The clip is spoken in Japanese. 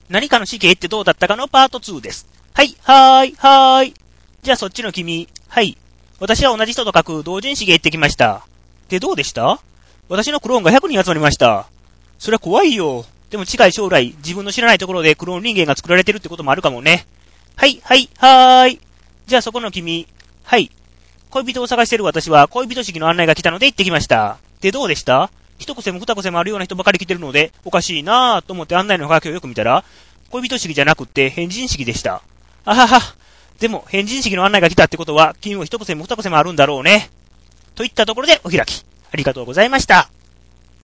何かの死刑ってどうだったかのパート2です。はい、はーい。じゃあそっちの君。はい。私は同じ人と書く同人誌芸行ってきました。で、どうでした？私のクローンが100人集まりました。それは怖いよ。でも近い将来、自分の知らないところでクローン人間が作られてるってこともあるかもね。はい、はーい。じゃあそこの君。はい。恋人を探してる私は恋人式の案内が来たので行ってきました。で、どうでした？一癖も二癖もあるような人ばかり来てるので、おかしいなぁと思って案内のハガキをよく見たら、恋人式じゃなくって変人式でした。あはは。でも、変人式の案内が来たってことは、君も一癖も二癖もあるんだろうね。といったところでお開き。ありがとうございました。